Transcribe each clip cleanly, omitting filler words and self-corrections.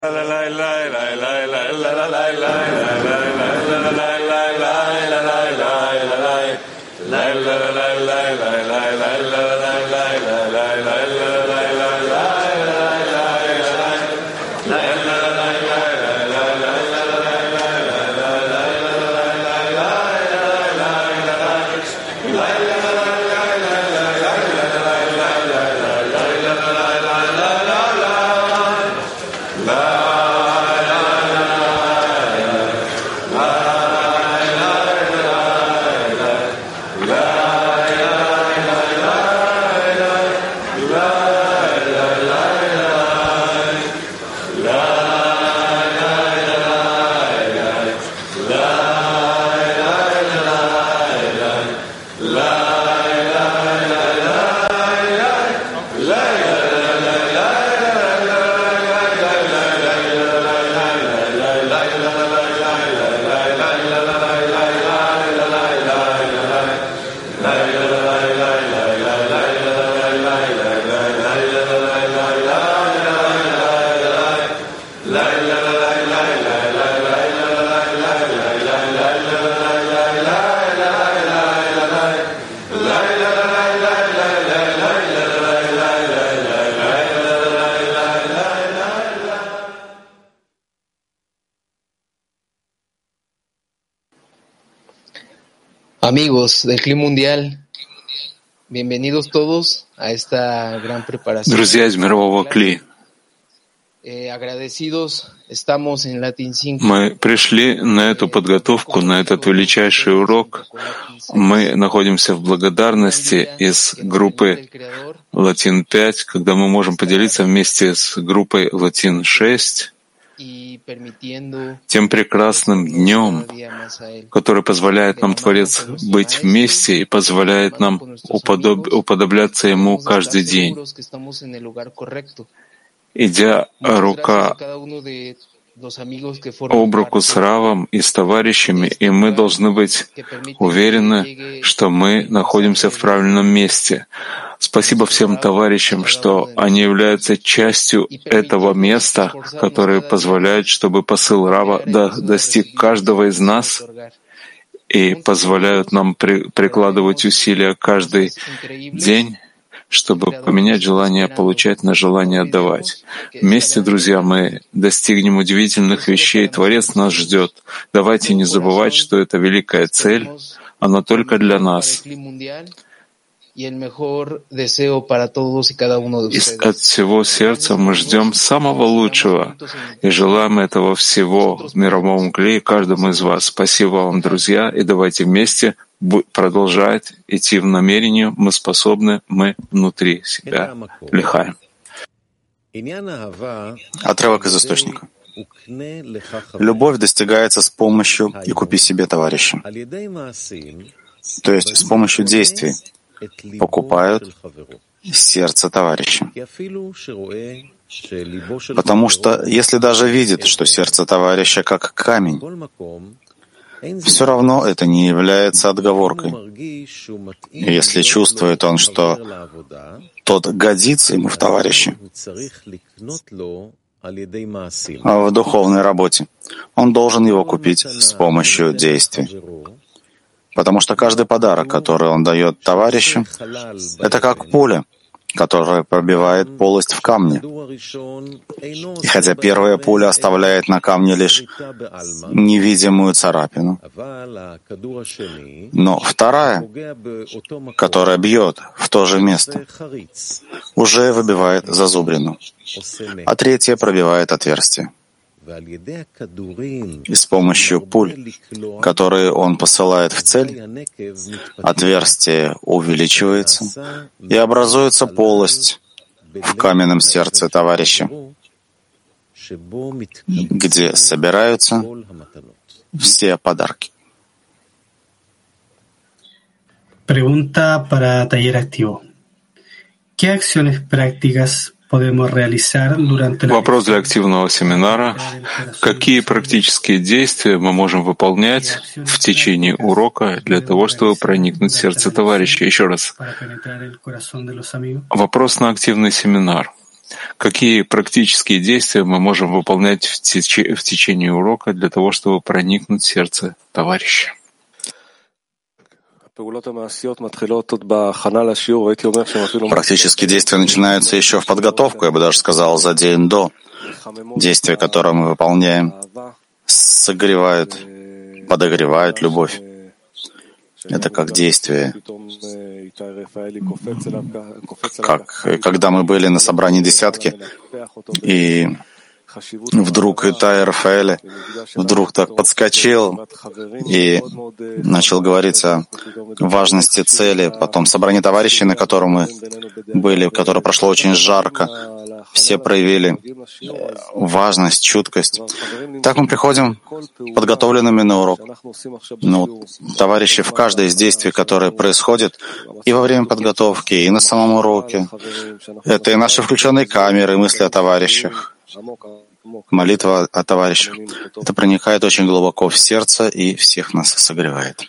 Amigos del Clima Mundial, bienvenidos todos a esta gran preparación. Друзья из мирового Кли, Agradecidos estamos en Latin 5. мы пришли на эту подготовку, на этот величайший урок. Мы находимся в благодарности из группы Латин 5, когда мы можем поделиться вместе с группой Латин 6 тем прекрасным днем, который позволяет нам, Творец, быть вместе и позволяет нам уподобляться Ему каждый день, идя рука об руку с Равом и с товарищами, и мы должны быть уверены, что мы находимся в правильном месте. Спасибо всем товарищам, что они являются частью этого места, которое позволяет, чтобы посыл Рава достиг каждого из нас и позволяют нам прикладывать усилия каждый день, чтобы поменять желание получать на желание отдавать. Вместе, друзья, мы достигнем удивительных вещей. Творец нас ждет. Давайте не забывать, что это великая цель, она только для нас. И от всего сердца мы ждем самого лучшего и желаем этого всего в мировом Кли каждому из вас. Спасибо вам, друзья, и давайте вместе продолжать идти в намерении. Мы способны, мы внутри себя. Лихаем. Отрывок из источника. Любовь достигается с помощью «и купи себе товарища», то есть с помощью действий. Покупают сердце товарища. Потому что если даже видит, что сердце товарища как камень, все равно это не является отговоркой. Если чувствует он, что тот годится ему в товарище, в духовной работе, он должен его купить с помощью действий. Потому что каждый подарок, который он дает товарищу, это как пуля, которая пробивает полость в камне. И хотя первая пуля оставляет на камне лишь невидимую царапину, но вторая, которая бьет в то же место, уже выбивает зазубрину, а третья пробивает отверстие. И с помощью пуль, которые он посылает в цель, отверстие увеличивается и образуется полость в каменном сердце товарища, где собираются все подарки. Pregunta para taller activo. ¿Qué acciones prácticas Вопрос для активного семинара. Какие практические действия мы можем выполнять в течение урока для того, чтобы проникнуть в сердце товарища? Еще раз. Вопрос на активный семинар. Какие практические действия мы можем выполнять в течение урока для того, чтобы проникнуть в сердце товарища? Практические действия начинаются еще в подготовку, я бы даже сказал, за день до. Действия, которые мы выполняем, согревают, подогревают любовь. Это как действие. Как когда мы были на собрании десятки, и вдруг Итай Рафаэль вдруг так подскочил и начал говорить о важности цели. Потом собрание товарищей, на котором мы были, которое прошло очень жарко, все проявили важность, чуткость. Так мы приходим подготовленными на урок. Но товарищи в каждое из действий, которое происходит и во время подготовки, и на самом уроке, это и наши включенные камеры, мысли о товарищах, молитва о товарищах. Это проникает очень глубоко в сердце и всех нас согревает.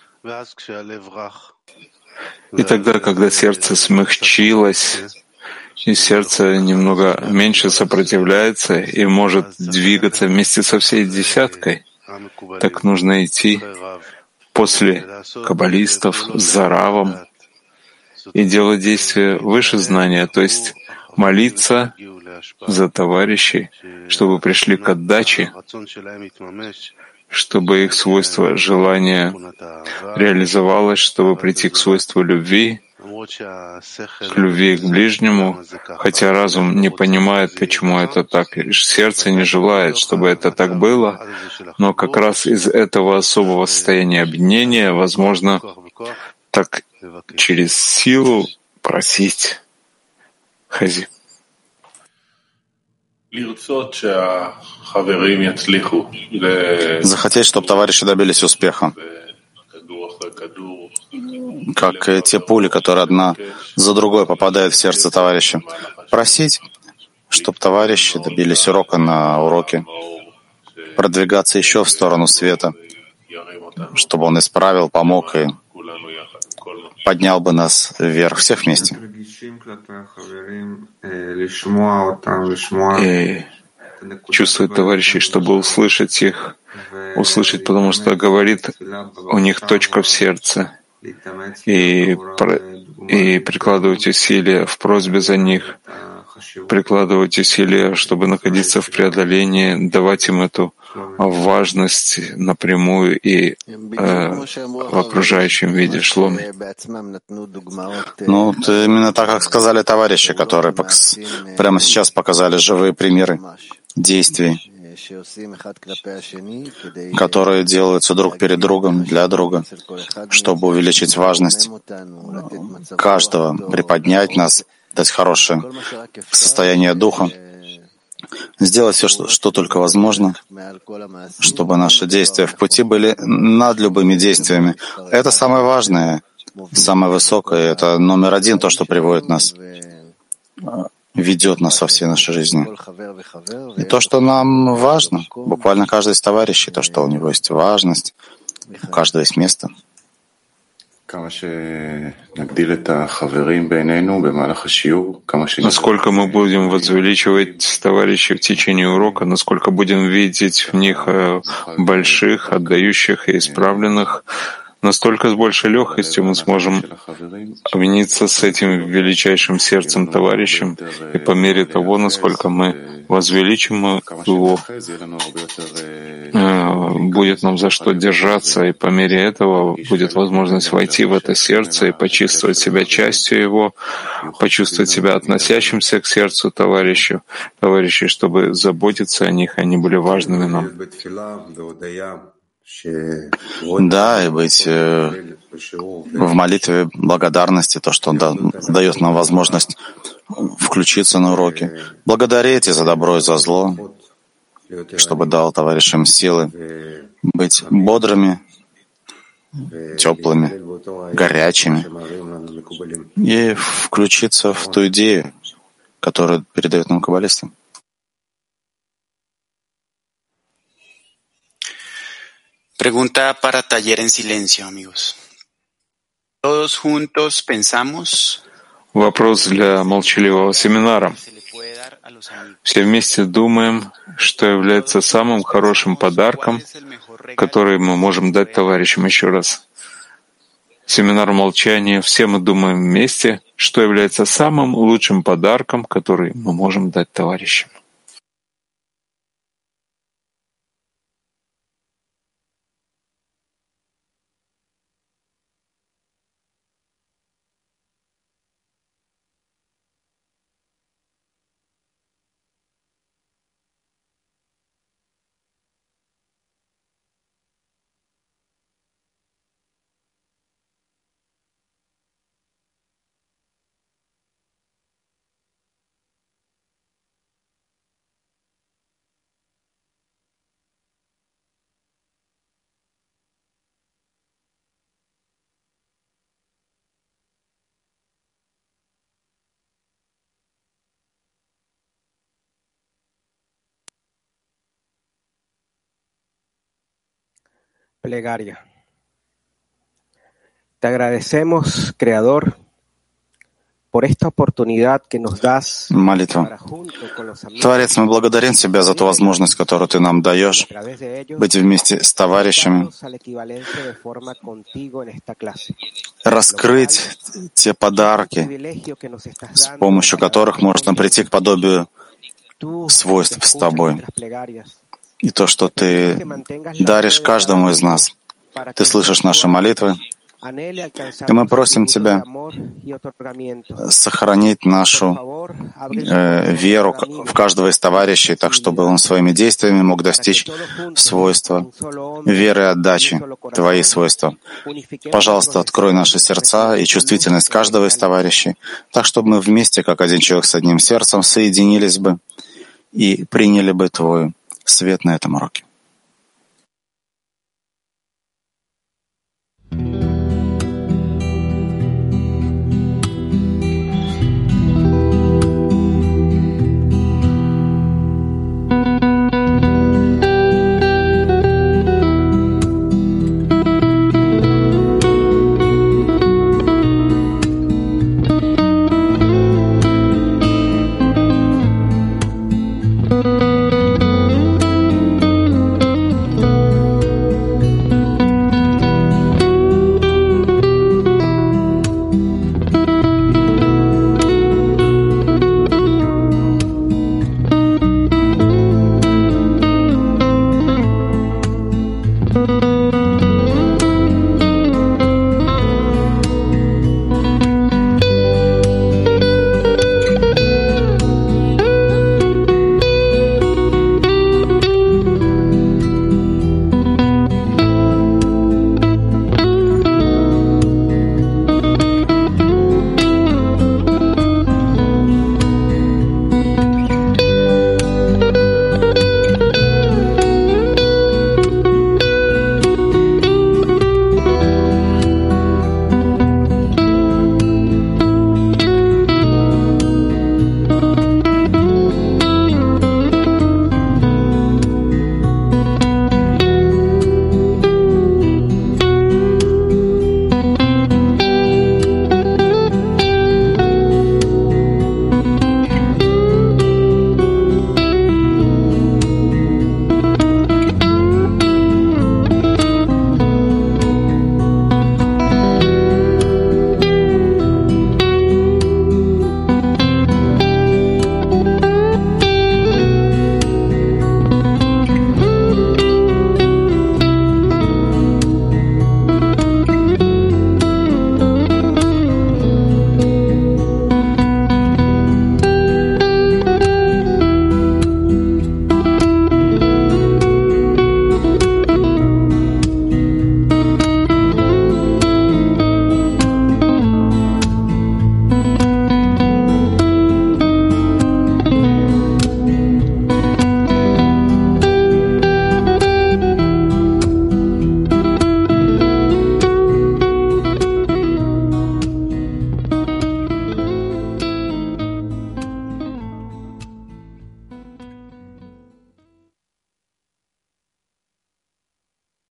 И тогда, когда сердце смягчилось, и сердце немного меньше сопротивляется и может двигаться вместе со всей десяткой, так нужно идти после каббалистов за равом и делать действия выше знания, то есть молиться за товарищей, чтобы пришли к отдаче, чтобы их свойство желания реализовалось, чтобы прийти к свойству любви, к любви к ближнему, хотя разум не понимает, почему это так, и сердце не желает, чтобы это так было, но как раз из этого особого состояния объединения возможно так через силу просить Хази. Захотеть, чтобы товарищи добились успеха, как те пули, которые одна за другой попадают в сердце товарища. Просить, чтобы товарищи добились урока на уроке, продвигаться еще в сторону света, чтобы он исправил, помог и поднял бы нас вверх, всех вместе. И чувствовать товарищей, чтобы услышать их, услышать, потому что говорит у них точка в сердце, и прикладывать усилия в просьбе за них, прикладывать усилия, чтобы находиться в преодолении, давать им эту важность напрямую и в окружающем виде шломе. Ну, именно так, как сказали товарищи, которые прямо сейчас показали живые примеры действий, которые делаются друг перед другом, для друга, чтобы увеличить важность каждого, приподнять нас, дать хорошее состояние духа, сделать все, что только возможно, чтобы наши действия в пути были над любыми действиями. Это самое важное, самое высокое, это номер один, то, что приводит нас, ведет нас во всей нашей жизни. И то, что нам важно, буквально каждый из товарищей, то, что у него есть важность, у каждого есть место. Насколько мы будем возвеличивать товарищей в течение урока, насколько будем видеть в них больших, отдающих и исправленных, настолько с большей легкостью мы сможем объединиться с этим величайшим сердцем товарищем, и по мере того, насколько мы возвеличим его, будет нам за что держаться, и по мере этого будет возможность войти в это сердце и почувствовать себя частью его, почувствовать себя относящимся к сердцу товарищей, чтобы заботиться о них, и они были важными нам. Да, и быть в молитве благодарности, то, что Он дает нам возможность включиться на уроки, благодарить и за добро, и за зло, чтобы дал товарищам силы быть бодрыми, теплыми, горячими и включиться в ту идею, которую передают нам каббалисты. Pregunta para taller en silencio, amigos. Todos juntos pensamos. Вопрос для молчаливого семинара. все вместе думаем, что является самым хорошим подарком, который мы можем дать товарищам. Еще раз. Семинар молчания. Все мы думаем вместе, что является самым лучшим подарком, который мы можем дать товарищам. Plegaria. Te agradecemos, Creador, por esta oportunidad que nos das. Молитва. Творец, мы благодарим Тебя за ту возможность, которую Ты нам даешь, быть вместе с товарищами, раскрыть те подарки, с помощью которых можно прийти к подобию свойств с Тобой. И то, что Ты даришь каждому из нас. Ты слышишь наши молитвы, и мы просим Тебя сохранить нашу веру в каждого из товарищей, так чтобы он своими действиями мог достичь свойства веры и отдачи, Твои свойства. Пожалуйста, открой наши сердца и чувствительность каждого из товарищей, так чтобы мы вместе, как один человек с одним сердцем, соединились бы и приняли бы Твой свет на этом уроке.